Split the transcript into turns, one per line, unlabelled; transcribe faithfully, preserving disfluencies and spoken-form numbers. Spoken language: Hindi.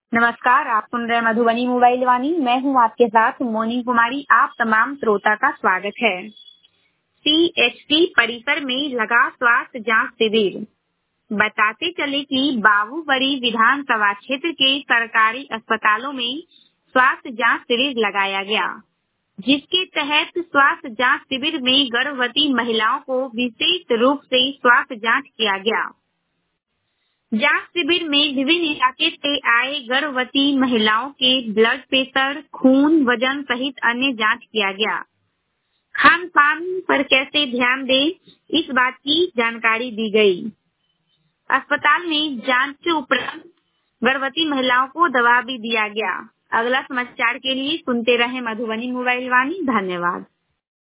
नमस्कार, आप सुन रहे हैं मधुबनी मोबाइल वाणी। मैं हूं आपके साथ मोनी कुमारी। आप तमाम श्रोता का स्वागत है। सीएचसी परिसर में लगा स्वास्थ्य जांच शिविर। बताते चले कि बाबूबड़ी विधानसभा क्षेत्र के सरकारी अस्पतालों में स्वास्थ्य जांच शिविर लगाया गया, जिसके तहत स्वास्थ्य जांच शिविर में गर्भवती महिलाओं को विशेष रूप से स्वास्थ्य जांच किया गया। जांच शिविर में विभिन्न इलाके से आए गर्भवती महिलाओं के ब्लड प्रेशर, खून, वजन सहित अन्य जांच किया गया। खान पान पर कैसे ध्यान दें, इस बात की जानकारी दी गई। अस्पताल में जांच उपरांत गर्भवती महिलाओं को दवा भी दिया गया। अगला समाचार के लिए सुनते रहें मधुबनी मोबाइल वाणी। धन्यवाद।